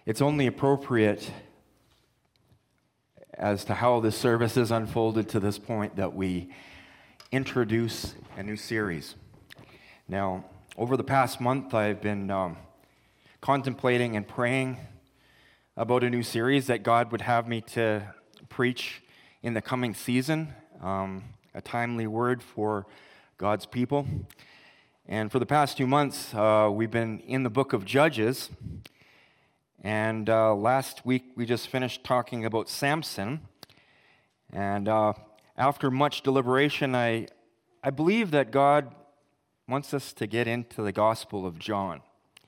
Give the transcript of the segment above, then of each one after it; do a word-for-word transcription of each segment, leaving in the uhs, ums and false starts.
it's only appropriate as to how this service has unfolded to this point that we introduce a new series. Now, over the past month, I've been um, contemplating and praying about a new series that God would have me to preach in the coming season, um, a timely word for God's people. And for the past two months, uh, we've been in the book of Judges. And uh, last week, we just finished talking about Samson. And uh, after much deliberation, I, I believe that God wants us to get into the Gospel of John.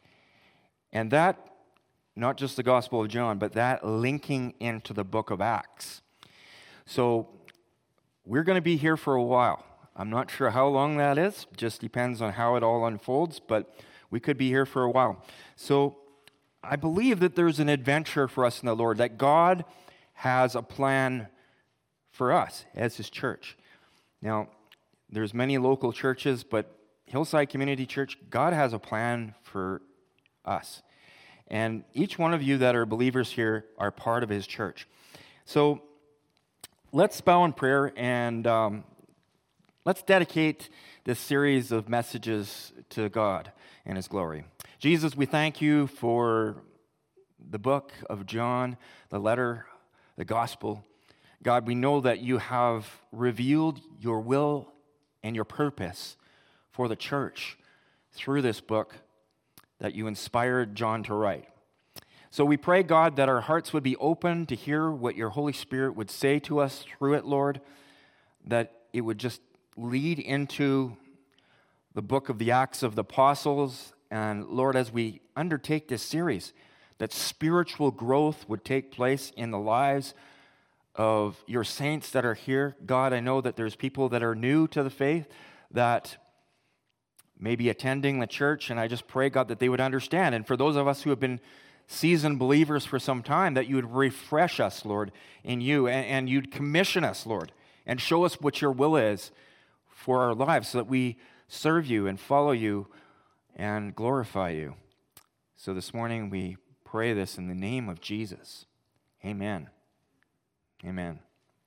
And that, not just the Gospel of John, but that linking into the book of Acts. So we're going to be here for a while. I'm not sure how long that is. Just depends on how it all unfolds, but we could be here for a while. So I believe that there's an adventure for us in the Lord, that God has a plan for us as His church. Now, there's many local churches, but Hillside Community Church, God has a plan for us. And each one of you that are believers here are part of His church. So let's bow in prayer and um, let's dedicate this series of messages to God and His glory. Jesus, we thank you for the book of John, the letter, the gospel. God, we know that you have revealed your will and your purpose for the church through this book that you inspired John to write. So we pray, God, that our hearts would be open to hear what your Holy Spirit would say to us through it, Lord, that it would just lead into the book of the Acts of the Apostles. And Lord, as we undertake this series, that spiritual growth would take place in the lives of your saints that are here. God, I know that there's people that are new to the faith that may be attending the church, and I just pray, God, that they would understand. And for those of us who have been seasoned believers for some time, that you would refresh us, Lord, in you, and, and you'd commission us, Lord, and show us what your will is for our lives so that we serve you and follow you and glorify you. So this morning we pray this in the name of Jesus. Amen. Amen.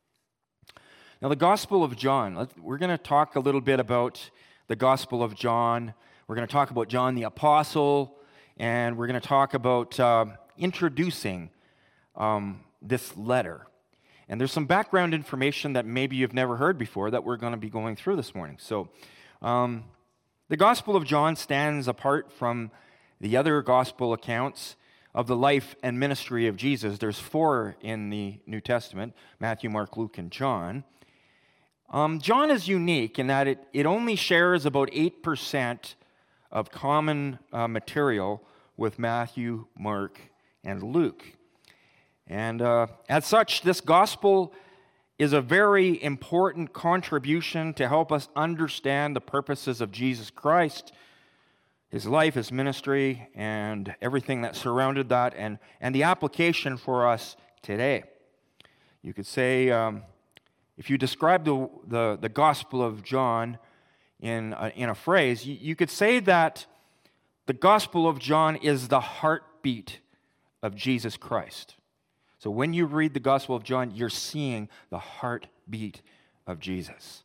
Now the Gospel of John, we're going to talk a little bit about the Gospel of John. We're going to talk about John the Apostle, and we're going to talk about uh, introducing um, this letter. And there's some background information that maybe you've never heard before that we're going to be going through this morning. So um, the Gospel of John stands apart from the other Gospel accounts of the life and ministry of Jesus. There's four in the New Testament: Matthew, Mark, Luke, and John. Um, John is unique in that it, it only shares about eight percent of common uh, material with Matthew, Mark, and Luke. And uh, as such, this gospel is a very important contribution to help us understand the purposes of Jesus Christ, His life, His ministry, and everything that surrounded that, and, and the application for us today. You could say, um, if you describe the, the, the Gospel of John in a, in a phrase, you, you could say that the Gospel of John is the heartbeat of Jesus Christ. So when you read the Gospel of John, you're seeing the heartbeat of Jesus.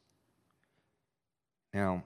Now,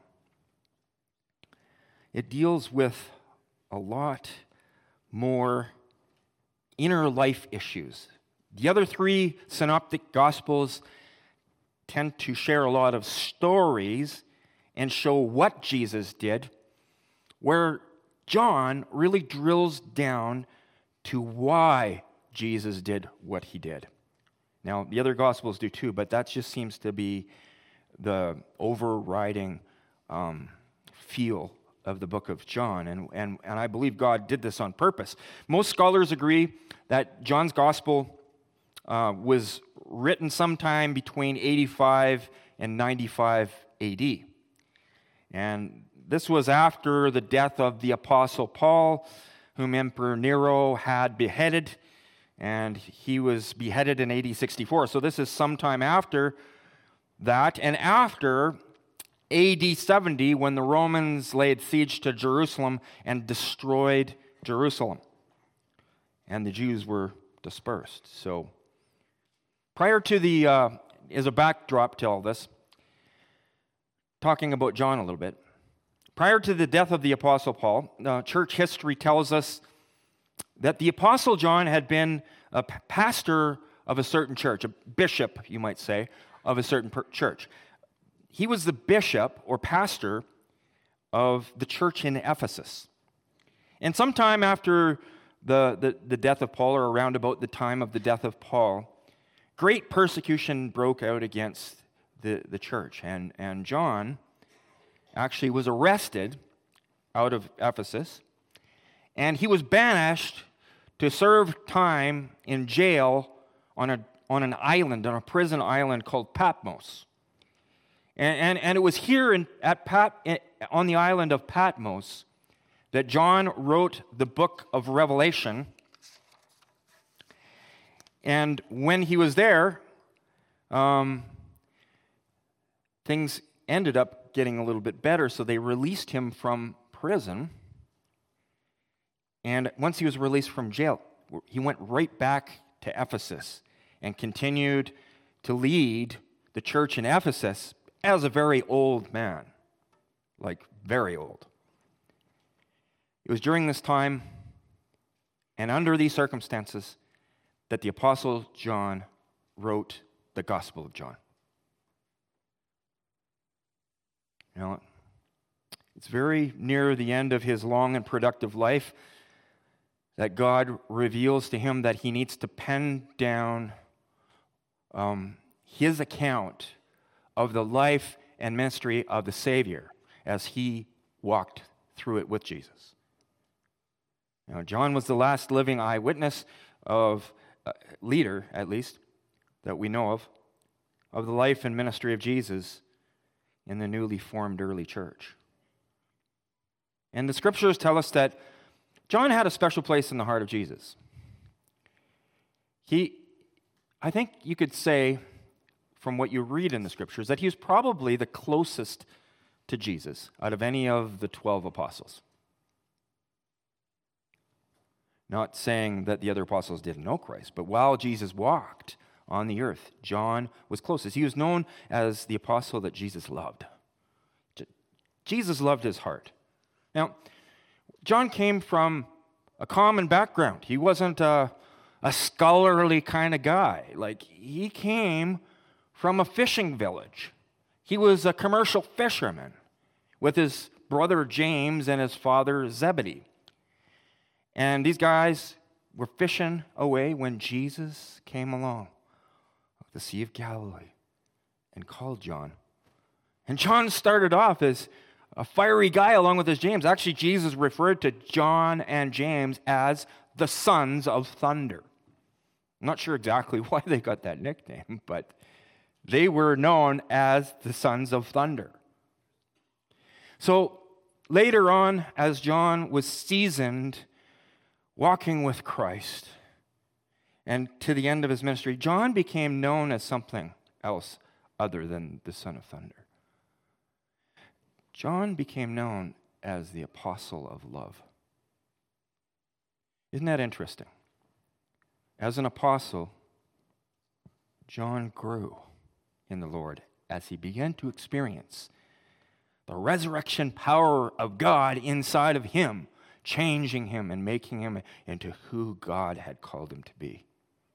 it deals with a lot more inner life issues. The other three synoptic Gospels tend to share a lot of stories and show what Jesus did, where John really drills down to why Jesus did what he did. Now, the other Gospels do too, but that just seems to be the overriding um, feel of the book of John, and, and, and I believe God did this on purpose. Most scholars agree that John's Gospel uh, was written sometime between eighty-five and ninety-five A D. And this was after the death of the Apostle Paul, whom Emperor Nero had beheaded, and he was beheaded in A D sixty-four. So this is sometime after that, and after A D seventy, when the Romans laid siege to Jerusalem and destroyed Jerusalem. and the Jews were dispersed. So prior to the, uh, as a backdrop to all this, talking about John a little bit, prior to the death of the Apostle Paul, uh, church history tells us that the Apostle John had been a p- pastor of a certain church, a bishop, you might say, of a certain per- church. He was the bishop or pastor of the church in Ephesus. And sometime after the, the, the death of Paul, or around about the time of the death of Paul, great persecution broke out against the, the church. And, and John actually was arrested out of Ephesus, and he was banished to serve time in jail on a on an island, on a prison island called Patmos. And, and, and it was here in, at Pat, on the island of Patmos that John wrote the book of Revelation. And when he was there, um, things ended up getting a little bit better, so they released him from prison. And once he was released from jail, he went right back to Ephesus and continued to lead the church in Ephesus as a very old man, like very old. It was during this time and under these circumstances that the Apostle John wrote the Gospel of John. You know, it's very near the end of his long and productive life that God reveals to him that he needs to pen down um, his account of the life and ministry of the Savior as he walked through it with Jesus. You know, John was the last living eyewitness of, uh, leader at least, that we know of, of the life and ministry of Jesus in the newly formed early church. And the scriptures tell us that John had a special place in the heart of Jesus. He, I think you could say, from what you read in the scriptures, that he was probably the closest to Jesus out of any of the twelve apostles. Not saying that the other apostles didn't know Christ, but while Jesus walked on the earth, John was closest. He was known as the apostle that Jesus loved. Jesus loved his heart. Now, John came from a common background. He wasn't a, a scholarly kind of guy. Like, he came from a fishing village. He was a commercial fisherman with his brother James and his father Zebedee. And these guys were fishing away when Jesus came along the Sea of Galilee and called John. And John started off as a fiery guy along with his James. Actually, Jesus referred to John and James as the sons of thunder. I'm not sure exactly why they got that nickname, but they were known as the sons of thunder. So later on, as John was seasoned walking with Christ, and to the end of his ministry, John became known as something else other than the son of thunder. John became known as the apostle of love. Isn't that interesting? As an apostle, John grew in the Lord as he began to experience the resurrection power of God inside of him, changing him and making him into who God had called him to be.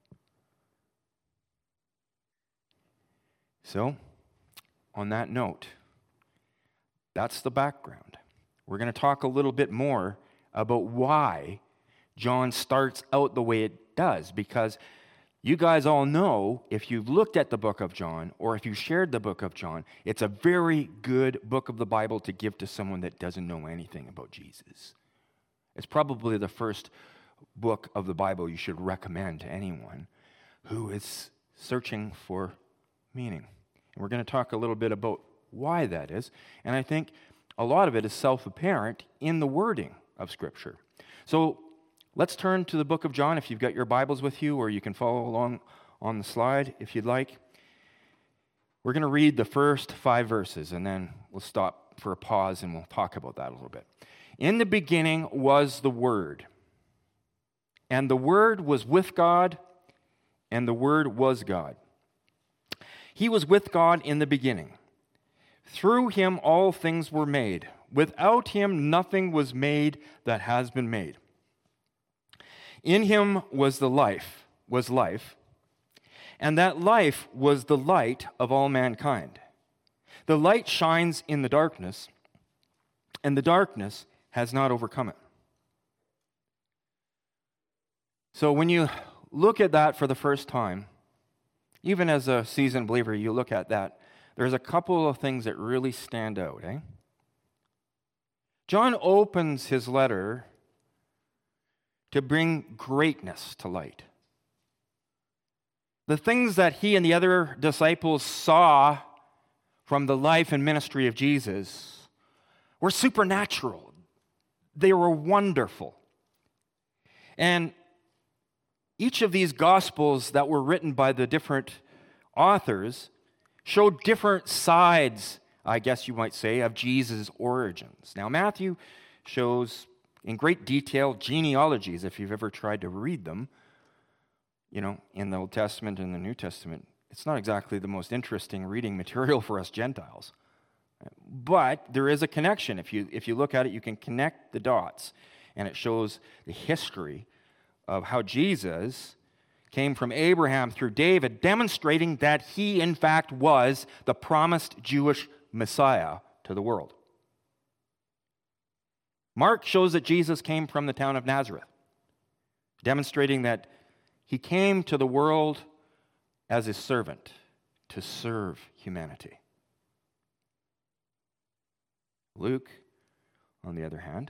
So, on that note, that's the background. We're going to talk a little bit more about why John starts out the way it does, because you guys all know, if you've looked at the book of John, or if you shared the book of John, it's a very good book of the Bible to give to someone that doesn't know anything about Jesus. It's probably the first book of the Bible you should recommend to anyone who is searching for meaning. And we're going to talk a little bit about why that is, and I think a lot of it is self-apparent in the wording of Scripture. So let's turn to the book of John if you've got your Bibles with you, or you can follow along on the slide if you'd like. We're going to read the first five verses, and then we'll stop for a pause and we'll talk about that a little bit. In the beginning was the Word, And the Word was with God, and the Word was God. He was with God in the beginning. Through him all things were made. Without him nothing was made that has been made. In him was the life, was life, and that life was the light of all mankind. The light shines in the darkness, and the darkness has not overcome it. So when you look at that for the first time, even as a seasoned believer, you look at that, there's a couple of things that really stand out, eh? John opens his letter to bring greatness to light. The things that he and the other disciples saw from the life and ministry of Jesus were supernatural. They were wonderful. And each of these gospels that were written by the different authors showed different sides, I guess you might say, of Jesus' origins. Now, Matthew shows in great detail genealogies, if you've ever tried to read them, you know, in the Old Testament and the New Testament. It's not exactly the most interesting reading material for us Gentiles. But there is a connection. If you, if you look at it, you can connect the dots, and it shows the history of how Jesus came from Abraham through David, demonstrating that he, in fact, was the promised Jewish Messiah to the world. Mark shows that Jesus came from the town of Nazareth, demonstrating that he came to the world as a servant to serve humanity. Luke, on the other hand,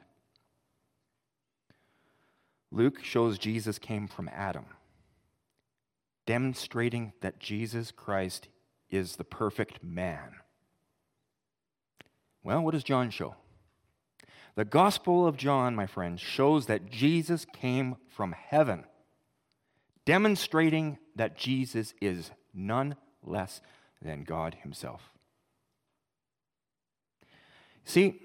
Luke shows Jesus came from Adam, demonstrating that Jesus Christ is the perfect man. Well, what does John show? The Gospel of John, my friends, shows that Jesus came from heaven, demonstrating that Jesus is none less than God himself. See,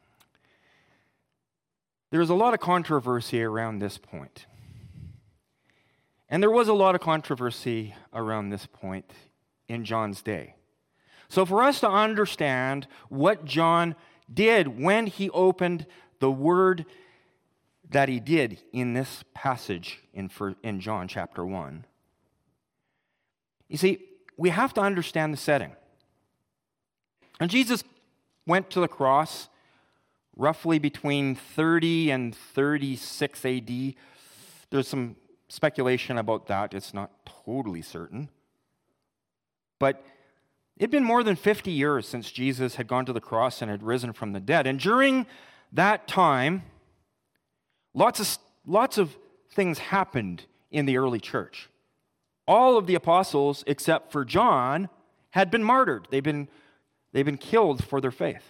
there's a lot of controversy around this point. And there was a lot of controversy around this point in John's day. So for us to understand what John did when he opened the word that he did in this passage in, in John chapter one, you see, we have to understand the setting. And Jesus went to the cross roughly between thirty and thirty-six A D. There's some speculation about that. It's not totally certain. But it had been more than fifty years since Jesus had gone to the cross and had risen from the dead. And during that time, lots of, lots of things happened in the early church. All of the apostles, except for John, had been martyred. They've been, they've been killed for their faith.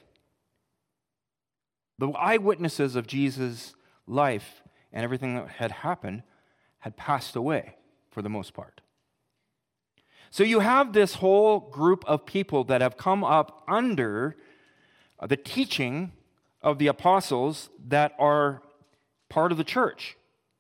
The eyewitnesses of Jesus' life and everything that had happened had passed away for the most part. So you have this whole group of people that have come up under the teaching of the apostles that are part of the church.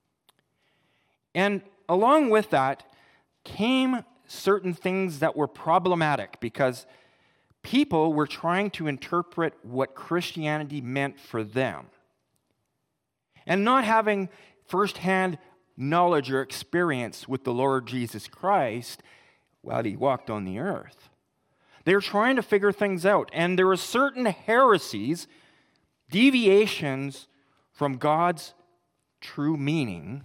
And along with that came certain things that were problematic because people were trying to interpret what Christianity meant for them. And not having firsthand knowledge or experience with the Lord Jesus Christ while he walked on the earth. They were trying to figure things out. And there were certain heresies, deviations from God's true meaning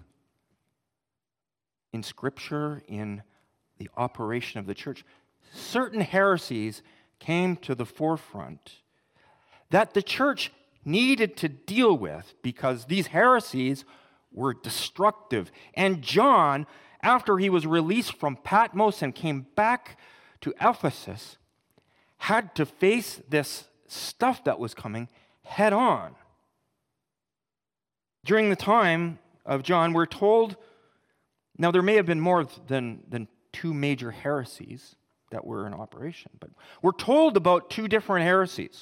in Scripture, in the operation of the church. Certain heresies came to the forefront that the church needed to deal with because these heresies were destructive. And John, after he was released from Patmos and came back to Ephesus, had to face this stuff that was coming head on. During the time of John, we're told, now there may have been more than, than two major heresies that were in operation, but we're told about two different heresies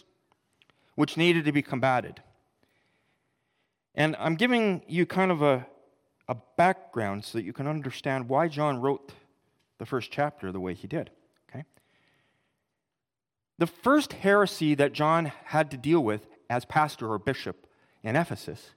which needed to be combated. And I'm giving you kind of a, a background so that you can understand why John wrote the first chapter the way he did. Okay? The first heresy that John had to deal with as pastor or bishop in Ephesus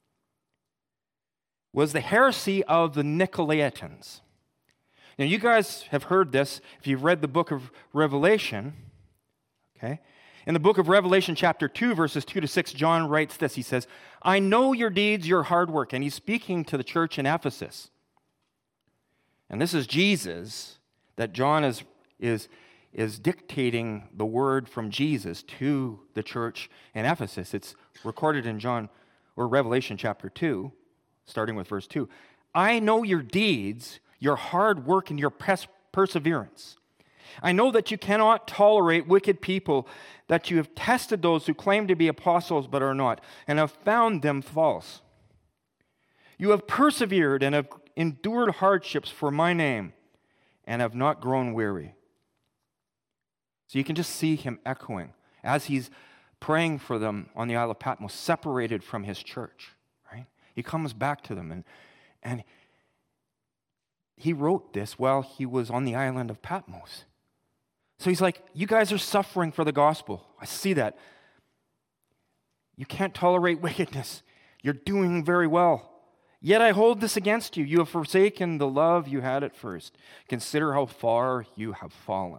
was the heresy of the Nicolaitans. Now, you guys have heard this if you've read the book of Revelation. Okay? In the book of Revelation, chapter two, verses two to six, John writes this. He says, I know your deeds, your hard work. And he's speaking to the church in Ephesus. And this is Jesus that John is, is, is dictating the word from Jesus to the church in Ephesus. It's recorded in John or Revelation chapter two, starting with verse two. I know your deeds, your hard work, and your pers- perseverance. I know that you cannot tolerate wicked people, that you have tested those who claim to be apostles but are not, and have found them false. You have persevered and have endured hardships for my name, and have not grown weary. So you can just see him echoing as he's praying for them on the Isle of Patmos, separated from his church. Right? He comes back to them, and, and he wrote this while he was on the island of Patmos. So he's like, you guys are suffering for the gospel. I see that. You can't tolerate wickedness. You're doing very well. Yet I hold this against you. You have forsaken the love you had at first. Consider how far you have fallen.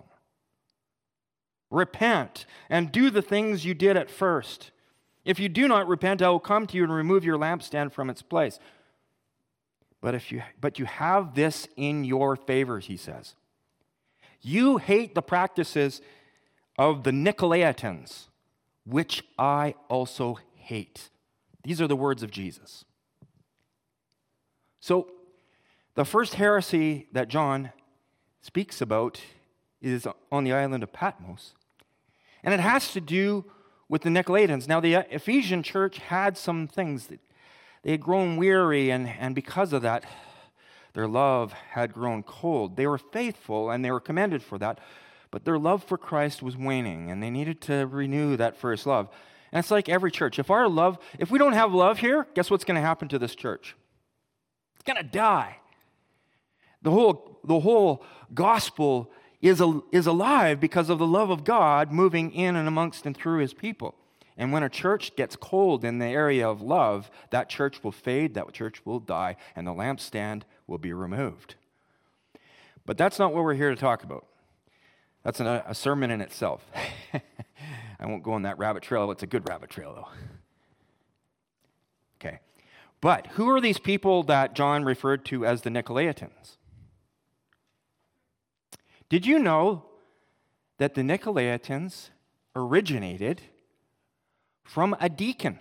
Repent and do the things you did at first. If you do not repent, I will come to you and remove your lampstand from its place. But if you but you have this in your favor, he says. You hate the practices of the Nicolaitans, which I also hate. These are the words of Jesus. So, the first heresy that John speaks about is on the island of Patmos. And it has to do with the Nicolaitans. Now, the Ephesian church had some things that they had grown weary, and, and because of that, their love had grown cold. They were faithful, and they were commended for that, but their love for Christ was waning, and they needed to renew that first love. And it's like every church. If our love, if we don't have love here, guess what's going to happen to this church? It's going to die. The whole, the whole gospel is, is alive because of the love of God moving in and amongst and through his people. And when a church gets cold in the area of love, that church will fade, that church will die, and the lampstand will be removed. But that's not what we're here to talk about. That's an, a sermon in itself. I won't go on that rabbit trail. It's a good rabbit trail, though. Okay. But who are these people that John referred to as the Nicolaitans? Did you know that the Nicolaitans originated from a deacon?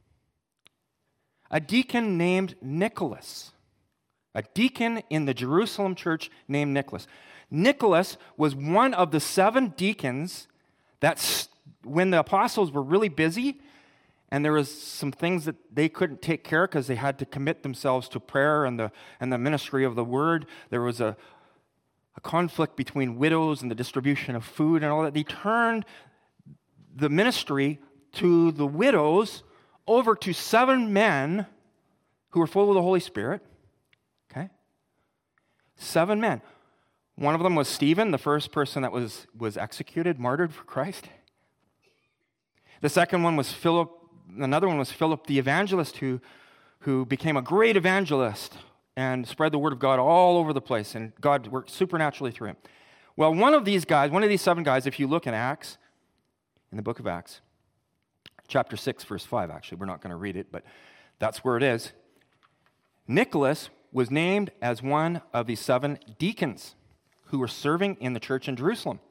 A deacon named Nicholas. A deacon in the Jerusalem church named Nicholas. Nicholas was one of the seven deacons that, when the apostles were really busy, and there was some things that they couldn't take care of because they had to commit themselves to prayer and the and the ministry of the word. There was a, a conflict between widows and the distribution of food and all that. They turned the ministry to the widows over to seven men who were full of the Holy Spirit. Okay? Seven men. One of them was Stephen, the first person that was, was executed, martyred for Christ. The second one was Philip. Another one was Philip the evangelist, who, who became a great evangelist and spread the word of God all over the place, and God worked supernaturally through him. Well, one of these guys, one of these seven guys, if you look in Acts, in the book of Acts, chapter six, verse five, actually, we're not going to read it, but that's where it is. Nicholas was named as one of the seven deacons who were serving in the church in Jerusalem.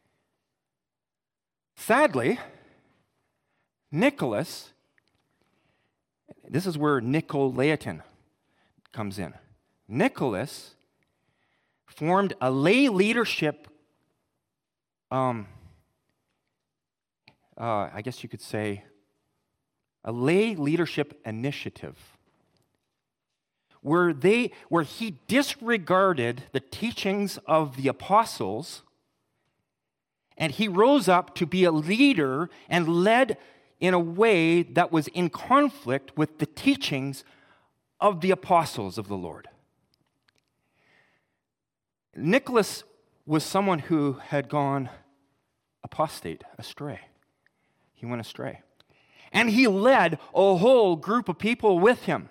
Sadly, Nicholas, this is where Nicolaitan comes in. Nicholas formed a lay leadership, um, uh, I guess you could say, a lay leadership initiative, where they, where he disregarded the teachings of the apostles, and he rose up to be a leader and led in a way that was in conflict with the teachings of the apostles of the Lord. Nicholas was someone who had gone apostate, astray. He went astray. And he led a whole group of people with him.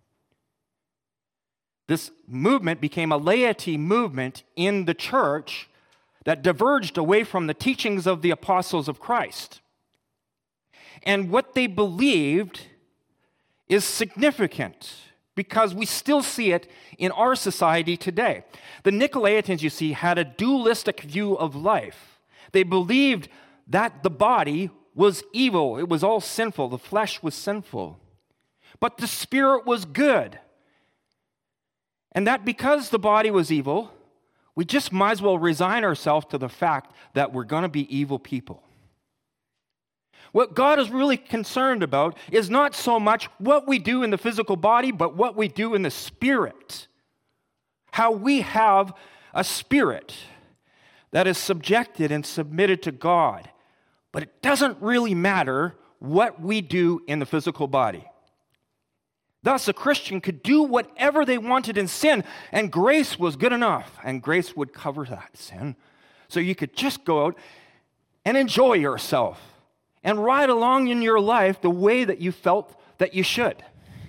This movement became a laity movement in the church that diverged away from the teachings of the apostles of Christ. And what they believed is significant because we still see it in our society today. The Nicolaitans, you see, had a dualistic view of life. They believed that the body was evil. It was all sinful. The flesh was sinful. But the spirit was good. And that because the body was evil, we just might as well resign ourselves to the fact that we're going to be evil people. What God is really concerned about is not so much what we do in the physical body, but what we do in the spirit. How we have a spirit that is subjected and submitted to God. But it doesn't really matter what we do in the physical body. Thus, a Christian could do whatever they wanted in sin, and grace was good enough, and grace would cover that sin. So you could just go out and enjoy yourself and ride along in your life the way that you felt that you should.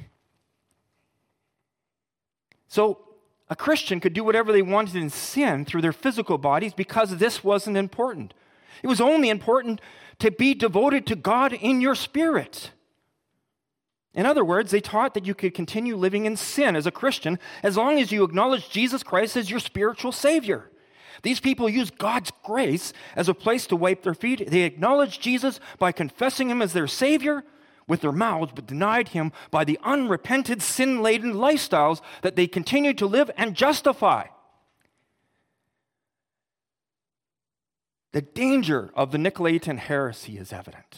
So a Christian could do whatever they wanted in sin through their physical bodies because this wasn't important. It was only important to be devoted to God in your spirit. In other words, they taught that you could continue living in sin as a Christian as long as you acknowledge Jesus Christ as your spiritual Savior. These people used God's grace as a place to wipe their feet. They acknowledged Jesus by confessing Him as their Savior with their mouths, but denied Him by the unrepented, sin-laden lifestyles that they continued to live and justify. The danger of the Nicolaitan heresy is evident.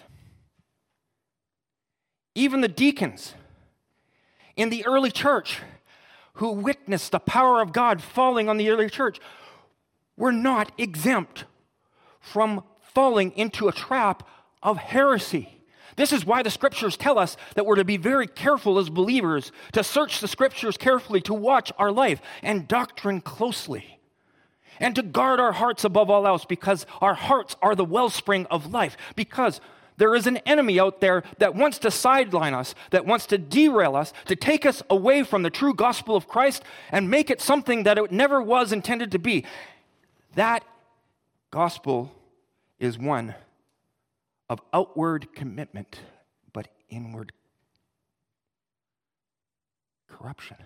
Even the deacons in the early church who witnessed the power of God falling on the early church were not exempt from falling into a trap of heresy. This is why the scriptures tell us that we're to be very careful as believers, to search the scriptures carefully, to watch our life and doctrine closely, and to guard our hearts above all else, because our hearts are the wellspring of life, because there is an enemy out there that wants to sideline us, that wants to derail us, to take us away from the true gospel of Christ and make it something that it never was intended to be. That gospel is one of outward commitment, but inward corruption.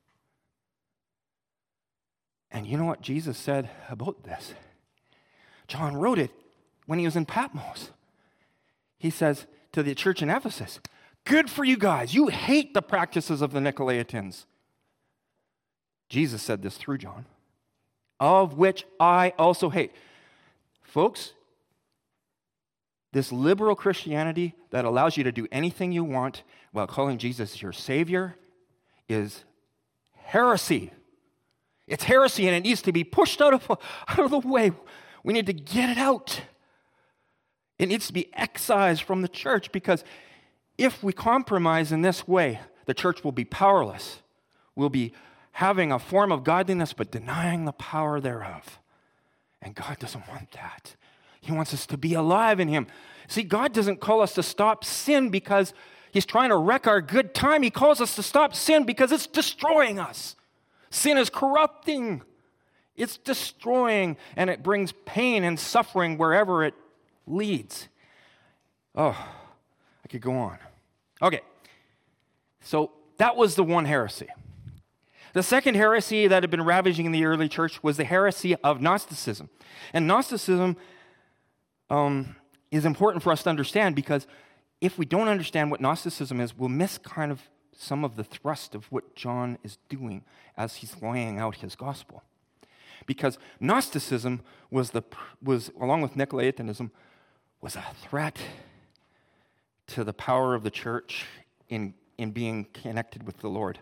And you know what Jesus said about this? John wrote it when he was in Patmos. He says to the church in Ephesus, good for you guys. You hate the practices of the Nicolaitans. Jesus said this through John, of which I also hate. Folks, this liberal Christianity that allows you to do anything you want while calling Jesus your Savior is heresy. It's heresy, and it needs to be pushed out of, out of the way. We need to get it out. It needs to be excised from the church, because if we compromise in this way, the church will be powerless. We'll be having a form of godliness, but denying the power thereof. And God doesn't want that. He wants us to be alive in Him. See, God doesn't call us to stop sin because He's trying to wreck our good time. He calls us to stop sin because it's destroying us. Sin is corrupting. It's destroying, and it brings pain and suffering wherever it leads. Oh, I could go on. Okay, so that was the one heresy. The second heresy that had been ravaging in the early church was the heresy of Gnosticism. And Gnosticism um, is important for us to understand, because if we don't understand what Gnosticism is, we'll miss kind of some of the thrust of what John is doing as he's laying out his gospel. Because Gnosticism was, the was along with Nicolaitanism, was a threat to the power of the church in, in being connected with the Lord.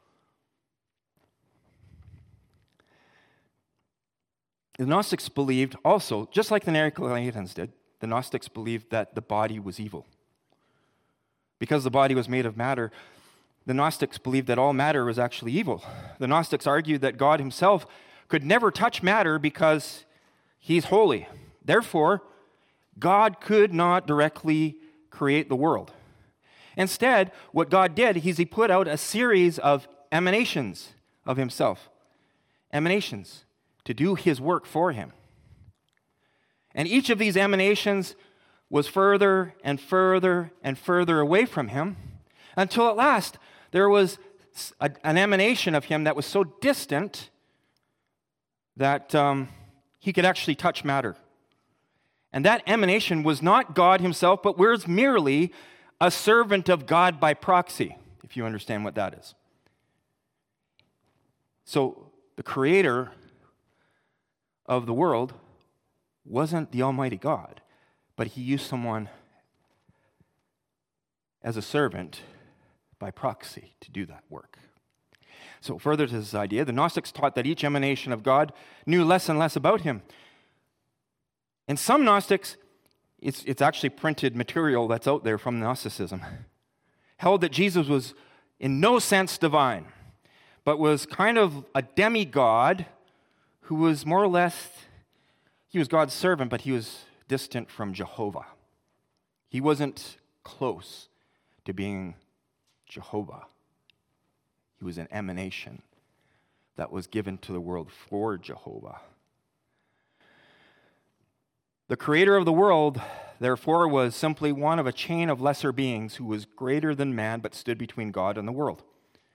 The Gnostics believed also, just like the Nicolaitans did, the Gnostics believed that the body was evil. Because the body was made of matter, the Gnostics believed that all matter was actually evil. The Gnostics argued that God himself could never touch matter because he's holy. Therefore, God could not directly create the world. Instead, what God did is he put out a series of emanations of himself. Emanations to do his work for him. And each of these emanations was further and further and further away from him until at last there was a, an emanation of him that was so distant that um, he could actually touch matter. And that emanation was not God himself, but was merely a servant of God by proxy, if you understand what that is. So the creator of the world wasn't the Almighty God, but he used someone as a servant by proxy to do that work. So further to this idea, the Gnostics taught that each emanation of God knew less and less about him. And some Gnostics, it's, it's actually printed material that's out there from Gnosticism, held that Jesus was in no sense divine, but was kind of a demigod who was more or less, he was God's servant, but he was distant from Jehovah. He wasn't close to being Jehovah. He was an emanation that was given to the world for Jehovah. The creator of the world, therefore, was simply one of a chain of lesser beings who was greater than man but stood between God and the world.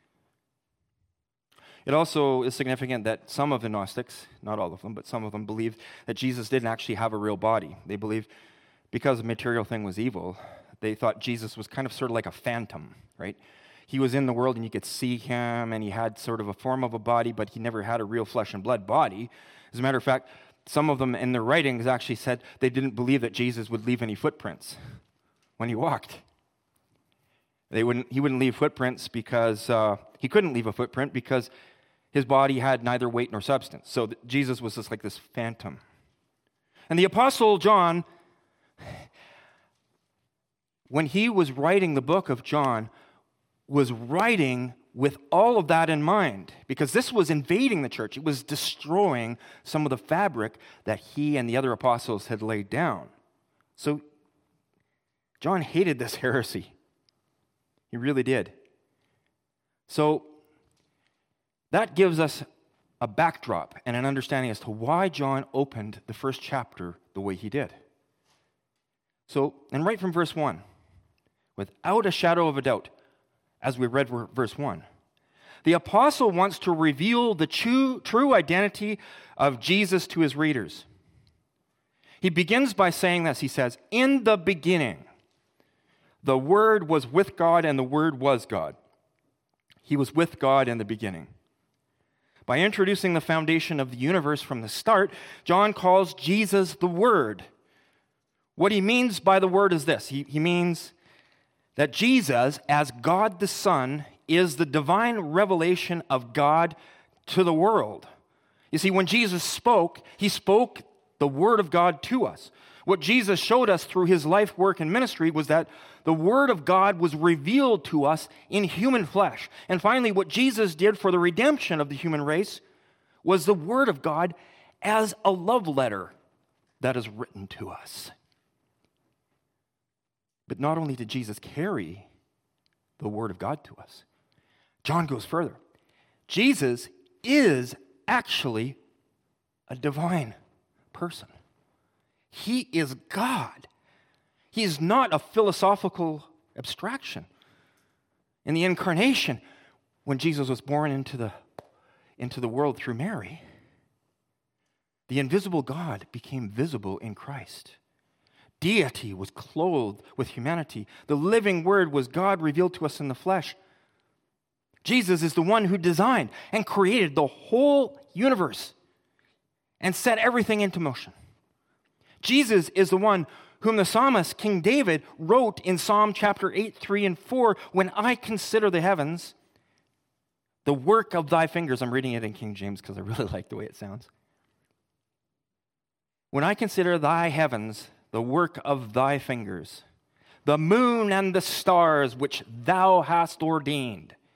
It also is significant that some of the Gnostics, not all of them, but some of them believed that Jesus didn't actually have a real body. They believed because the material thing was evil, they thought Jesus was kind of sort of like a phantom, right? He was in the world and you could see him and he had sort of a form of a body, but he never had a real flesh and blood body. As a matter of fact, some of them in their writings actually said they didn't believe that Jesus would leave any footprints when he walked. They wouldn't. He wouldn't leave footprints because uh, he couldn't leave a footprint because his body had neither weight nor substance. So th- Jesus was just like this phantom. And the Apostle John, when he was writing the book of John, was writing with all of that in mind, because this was invading the church. It was destroying some of the fabric that he and the other apostles had laid down. So John hated this heresy. He really did. So that gives us a backdrop and an understanding as to why John opened the first chapter the way he did. So, and right from verse one, without a shadow of a doubt, as we read verse one, the apostle wants to reveal the true, true identity of Jesus to his readers. He begins by saying this. He says, "In the beginning, the Word was with God, and the Word was God." He was with God in the beginning. By introducing the foundation of the universe from the start, John calls Jesus the Word. What he means by the Word is this. He, he means that Jesus, as God the Son, is the divine revelation of God to the world. You see, when Jesus spoke, he spoke the Word of God to us. What Jesus showed us through his life, work, and ministry was that the Word of God was revealed to us in human flesh. And finally, what Jesus did for the redemption of the human race was the Word of God as a love letter that is written to us. But not only did Jesus carry the Word of God to us, John goes further. Jesus is actually a divine person. He is God. He is not a philosophical abstraction. In the incarnation, when Jesus was born into the, into the world through Mary, the invisible God became visible in Christ. Deity was clothed with humanity. The living Word was God revealed to us in the flesh. Jesus is the one who designed and created the whole universe and set everything into motion. Jesus is the one whom the psalmist King David wrote in Psalm chapter eight, three, and four, "When I consider the heavens, the work of thy fingers." I'm reading it in King James because I really like the way it sounds. "When I consider thy heavens, the work of thy fingers, the moon and the stars which thou hast ordained."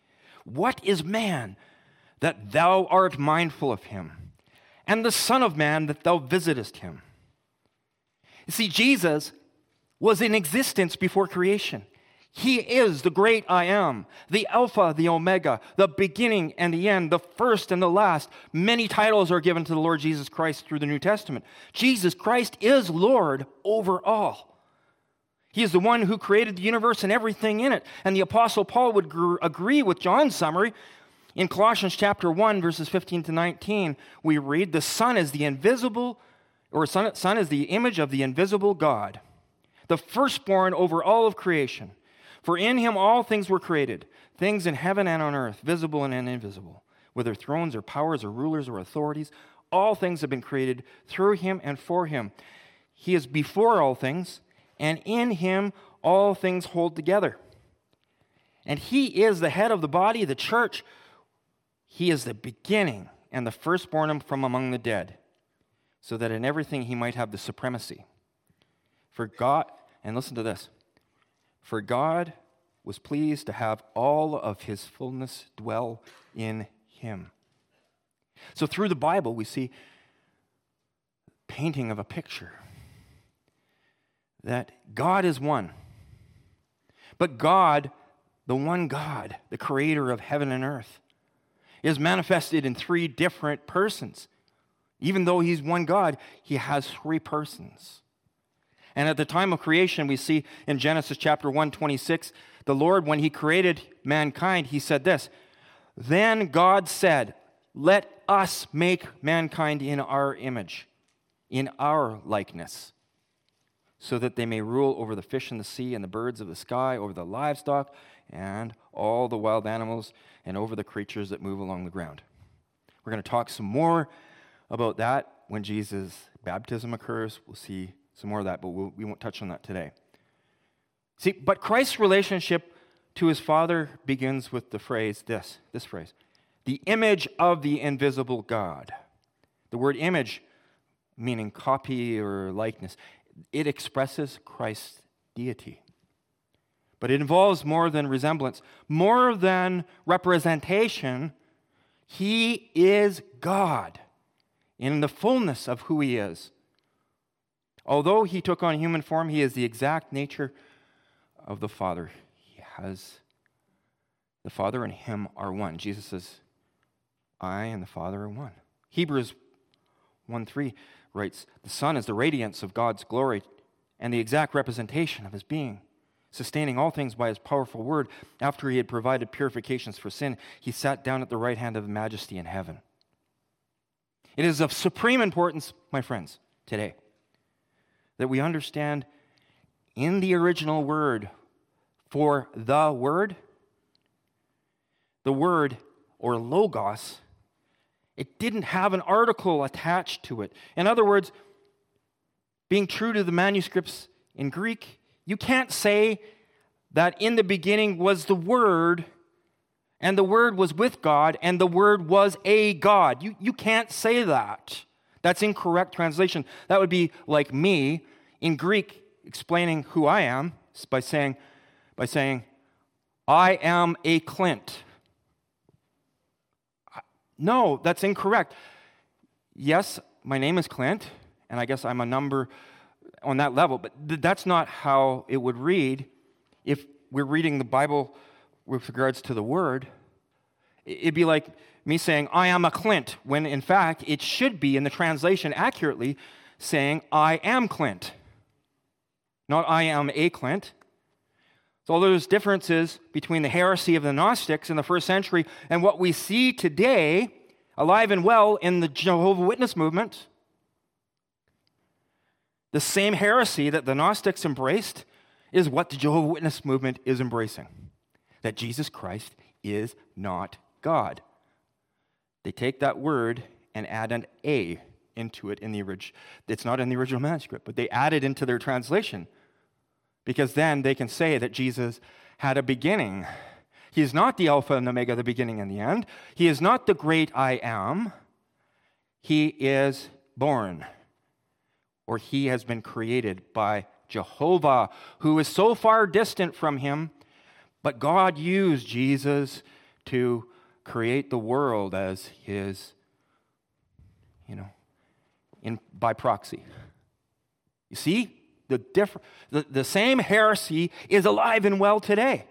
what is man that thou art mindful of him, and the Son of Man that thou visitest him? You see, Jesus was in existence before creation. He is the great I am, the Alpha, the Omega, the beginning and the end, the first and the last. Many titles are given to the Lord Jesus Christ through the New Testament. Jesus Christ is Lord over all. He is the one who created the universe and everything in it. And the Apostle Paul would gr- agree with John's summary. In Colossians chapter one, verses fifteen to nineteen, we read, the Son is the invisible, or Son, Son is the image of the invisible God, the firstborn over all of creation. For in him all things were created, things in heaven and on earth, visible and invisible, whether thrones or powers or rulers or authorities. All things have been created through him and for him. He is before all things, and in him all things hold together. And he is the head of the body, the church. He is the beginning and the firstborn from among the dead, so that in everything he might have the supremacy. For God, and listen to this, for God was pleased to have all of his fullness dwell in him. So through the Bible, we see painting of a picture that God is one. But God, the one God, the creator of heaven and earth, is manifested in three different persons. Even though he's one God, he has three persons. And at the time of creation, we see in Genesis chapter one, twenty-six, the Lord, when he created mankind, he said this, then God said, let us make mankind in our image, in our likeness, so that they may rule over the fish in the sea and the birds of the sky, over the livestock and all the wild animals, and over the creatures that move along the ground. We're going to talk some more about that when Jesus' baptism occurs. We'll see some more of that, but we'll, we won't touch on that today. See, but Christ's relationship to his Father begins with the phrase, this, this phrase, the image of the invisible God. The word image, meaning copy or likeness, it expresses Christ's deity. But it involves more than resemblance, more than representation. He is God in the fullness of who he is. Although he took on human form, he is the exact nature of the Father. He has, the Father and him are one. Jesus says, I and the Father are one. Hebrews one three writes, the Son is the radiance of God's glory and the exact representation of his being, sustaining all things by his powerful word. After he had provided purifications for sin, he sat down at the right hand of the majesty in heaven. It is of supreme importance, my friends, today, that we understand in the original word for the word, the word or logos, it didn't have an article attached to it. In other words, being true to the manuscripts in Greek, you can't say that in the beginning was the Word, and the Word was with God, and the Word was a God. You, you can't say that. That's incorrect translation. That would be like me in Greek explaining who I am by saying, by saying, I am a Clint. No, that's incorrect. Yes, my name is Clint, and I guess I'm a number on that level, but th- that's not how it would read if we're reading the Bible with regards to the Word. It'd be like me saying, I am a Clint, when in fact it should be in the translation accurately saying, I am Clint, not I am a Clint. So all those differences between the heresy of the Gnostics in the first century and what we see today, alive and well in the Jehovah's Witness movement, the same heresy that the Gnostics embraced is what the Jehovah's Witness movement is embracing, that Jesus Christ is not God. They take that word and add an A into it in the original. It's not in the original manuscript, but they add it into their translation because then they can say that Jesus had a beginning. He is not the Alpha and Omega, the beginning and the end. He is not the great I am. He is born, or he has been created by Jehovah, who is so far distant from him, but God used Jesus to create the world as his, you know, in by proxy. You see, the, diff- the, the same heresy is alive and well today.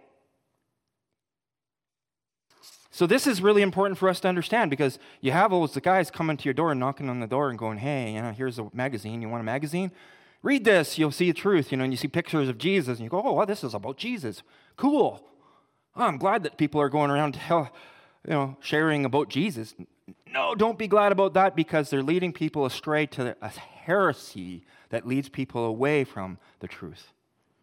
So this is really important for us to understand, because you have all those guys coming to your door and knocking on the door and going, hey, you know, here's a magazine. You want a magazine? Read this. You'll see the truth. You know, and you see pictures of Jesus, and you go, oh, well, this is about Jesus. Cool. Oh, I'm glad that people are going around tell, you know, sharing about Jesus. No, don't be glad about that, because they're leading people astray to a heresy that leads people away from the truth.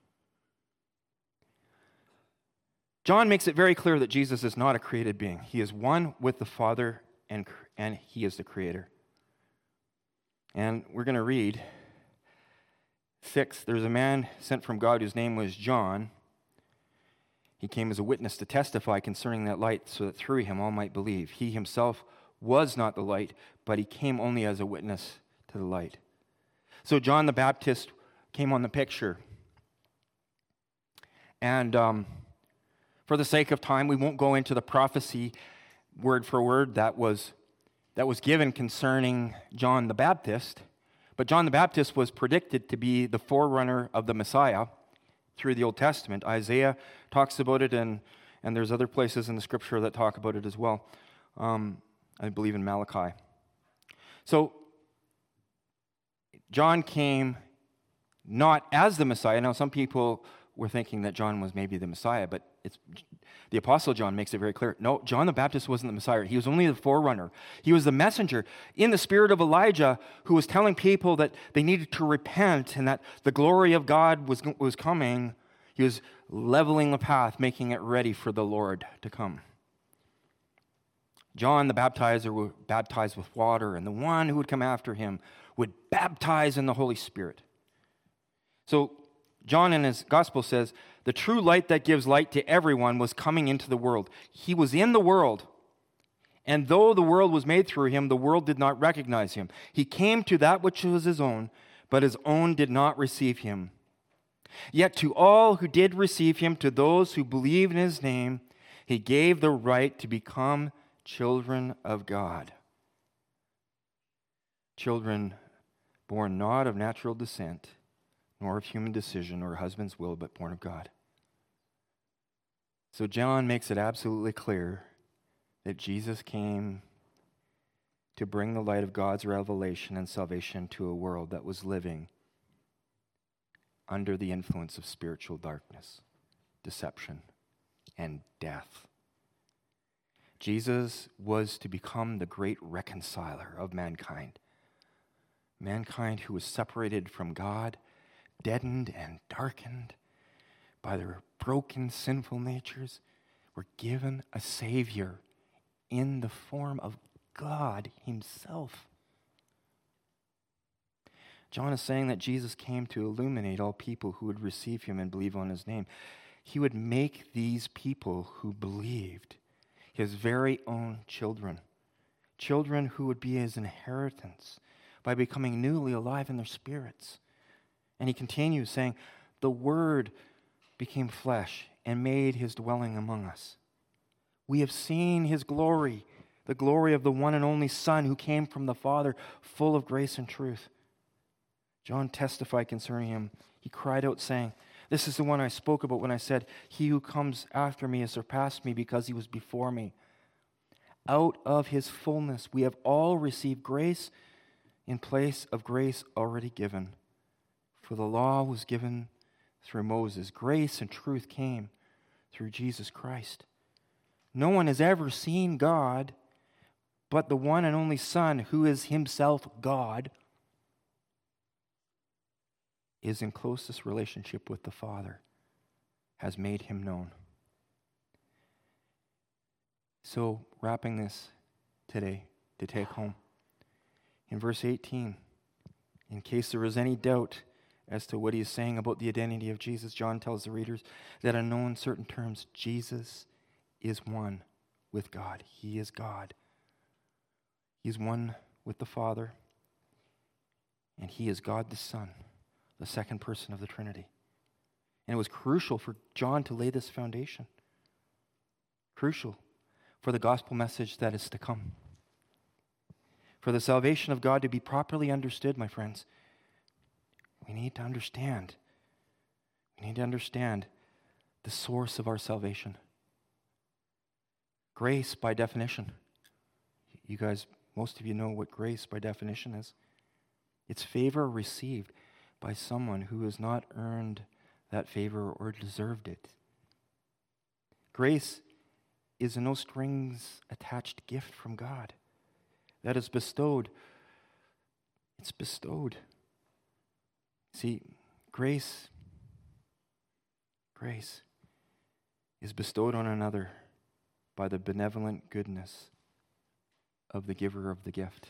John makes it very clear that Jesus is not a created being. He is one with the Father, and, and he is the Creator. And we're going to read six. There's a man sent from God whose name was John. He came as a witness to testify concerning that light, so that through him all might believe. He himself was not the light, but he came only as a witness to the light. So John the Baptist came on the picture. And um, for the sake of time, we won't go into the prophecy word for word that was, that was given concerning John the Baptist. But John the Baptist was predicted to be the forerunner of the Messiah through the Old Testament. Isaiah talks about it, and, and there's other places in the Scripture that talk about it as well. Um, I believe in Malachi. So, John came not as the Messiah. Now, some people were thinking that John was maybe the Messiah, but it's the Apostle John makes it very clear. No, John the Baptist wasn't the Messiah. He was only the forerunner. He was the messenger in the spirit of Elijah, who was telling people that they needed to repent and that the glory of God was, was coming. He was leveling the path, making it ready for the Lord to come. John the baptizer would baptize with water, and the one who would come after him would baptize in the Holy Spirit. So John in his gospel says, the true light that gives light to everyone was coming into the world. He was in the world, and though the world was made through him, the world did not recognize him. He came to that which was his own, but his own did not receive him. Yet to all who did receive him, to those who believed in his name, he gave the right to become children of God. Children born not of natural descent, nor of human decision or husband's will, but born of God. So John makes it absolutely clear that Jesus came to bring the light of God's revelation and salvation to a world that was living under the influence of spiritual darkness, deception, and death. Jesus was to become the great reconciler of mankind. Mankind who was separated from God, deadened and darkened by their broken, sinful natures, were given a Savior in the form of God himself. John is saying that Jesus came to illuminate all people who would receive him and believe on his name. He would make these people who believed his very own children, children who would be his inheritance by becoming newly alive in their spirits. And he continues saying, the Word became flesh and made his dwelling among us. We have seen his glory, the glory of the one and only Son who came from the Father, full of grace and truth. John testified concerning him. He cried out, saying, this is the one I spoke about when I said, he who comes after me has surpassed me because he was before me. Out of his fullness we have all received grace in place of grace already given. For the law was given through Moses. Grace and truth came through Jesus Christ. No one has ever seen God but the one and only Son, who is himself God, is in closest relationship with the Father, has made him known. So, wrapping this today to take home, in verse eighteen, in case there is any doubt as to what he is saying about the identity of Jesus, John tells the readers that in no uncertain terms, Jesus is one with God. He is God. He's one with the Father, and he is God the Son, the second person of the Trinity. And it was crucial for John to lay this foundation. Crucial. for the gospel message that is to come. For the salvation of God to be properly understood, my friends, we need to understand. We need to understand the source of our salvation. Grace, by definition. You guys, most of you know what grace, by definition, is. It's favor received by someone who has not earned that favor or deserved it. Grace is a no strings attached gift from God that is bestowed. It's bestowed. See, grace, grace is bestowed on another by the benevolent goodness of the giver of the gift.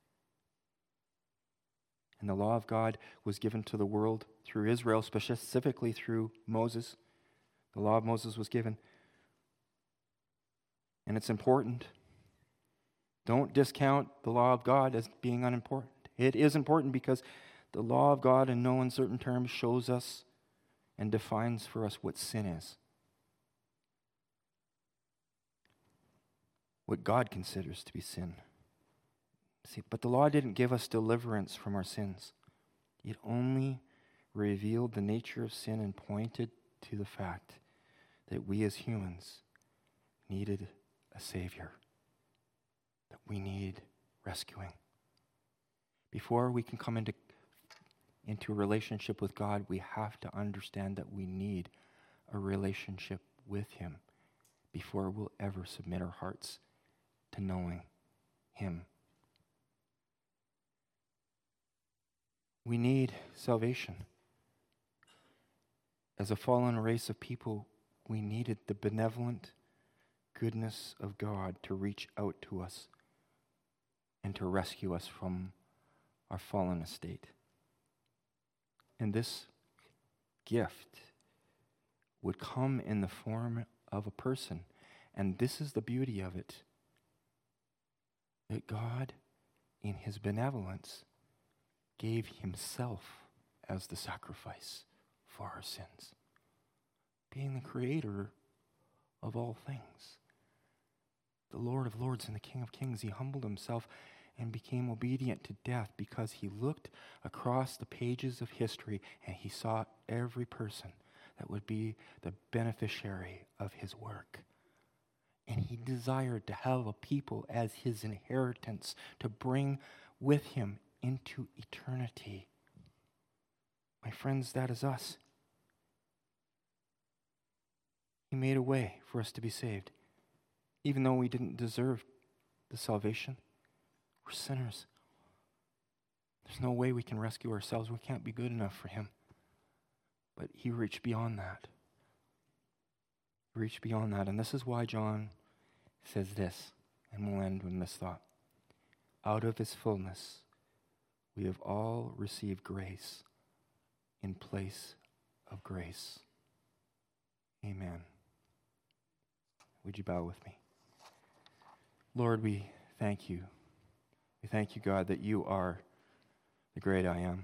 And the law of God was given to the world through Israel, specifically through Moses. The law of Moses was given. And it's important. Don't discount the law of God as being unimportant. It is important because the law of God, in no uncertain terms, shows us and defines for us what sin is. What God considers to be sin. See, but the law didn't give us deliverance from our sins. It only revealed the nature of sin and pointed to the fact that we as humans needed a Savior, that we need rescuing. Before we can come into, into a relationship with God, we have to understand that we need a relationship with Him before we'll ever submit our hearts to knowing Him. We need salvation. As a fallen race of people, we needed the benevolent goodness of God to reach out to us and to rescue us from our fallen estate. And this gift would come in the form of a person. And this is the beauty of it, that God, in His benevolence, gave Himself as the sacrifice for our sins, being the creator of all things. The Lord of Lords and the King of Kings, He humbled Himself and became obedient to death because He looked across the pages of history and He saw every person that would be the beneficiary of His work. And He desired to have a people as His inheritance to bring with Him into eternity. My friends, that is us. He made a way for us to be saved. Even though we didn't deserve the salvation, we're sinners. There's no way we can rescue ourselves. We can't be good enough for Him. But He reached beyond that. Reached beyond that. And this is why John says this, and we'll end with this thought. Out of His fullness, we have all received grace in place of grace. Amen. Would you bow with me? Lord, we thank You. We thank You, God, that You are the great I Am.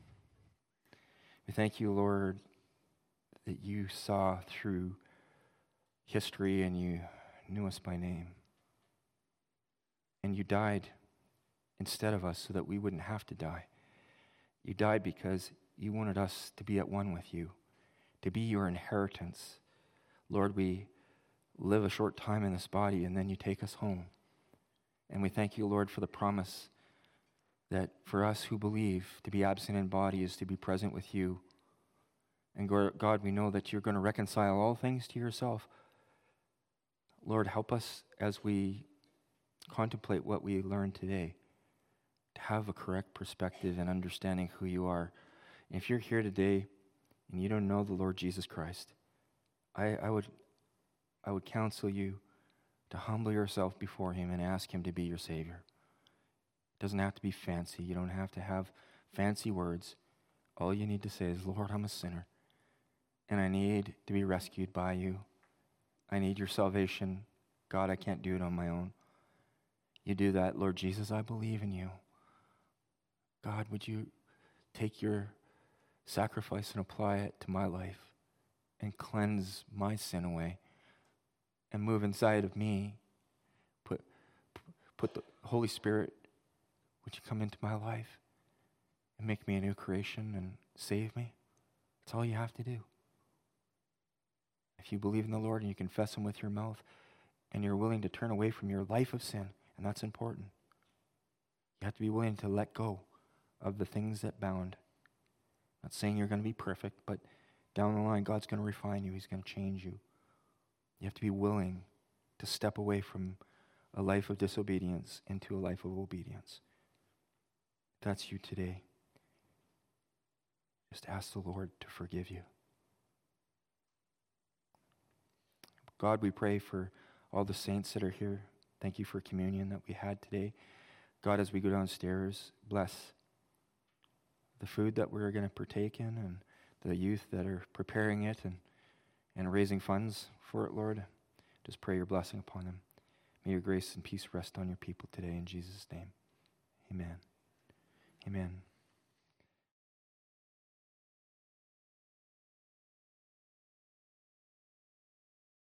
We thank You, Lord, that You saw through history and You knew us by name. And You died instead of us so that we wouldn't have to die. You died because You wanted us to be at one with You, to be Your inheritance. Lord, we live a short time in this body and then You take us home. And we thank You, Lord, for the promise that for us who believe, to be absent in body is to be present with You. And God, we know that You're going to reconcile all things to Yourself. Lord, help us as we contemplate what we learned today to have a correct perspective and understanding who You are. And if you're here today and you don't know the Lord Jesus Christ, I, I would I would counsel you to humble yourself before Him and ask Him to be your Savior. It doesn't have to be fancy. You don't have to have fancy words. All you need to say is, Lord, I'm a sinner, and I need to be rescued by You. I need Your salvation. God, I can't do it on my own. You do that, Lord Jesus, I believe in You. God, would You take Your sacrifice and apply it to my life and cleanse my sin away and move inside of me put the Holy Spirit, would you come into my life and make me a new creation and save me? That's all you have to do. If you believe in the Lord and you confess him with your mouth and you're willing to turn away from your life of sin, and that's important, you have to be willing to let go of the things that bound. Not saying you're going to be perfect, but down the line, God's going to refine you. He's going to change you. You have to be willing to step away from a life of disobedience into a life of obedience. If that's you today, just ask the Lord to forgive you. God, we pray for all the saints that are here. Thank you for communion that we had today. God, as we go downstairs, bless the food that we're going to partake in and the youth that are preparing it and, and raising funds for it, Lord. Just pray your blessing upon them. May your grace and peace rest on your people today in Jesus' name. Amen. Amen.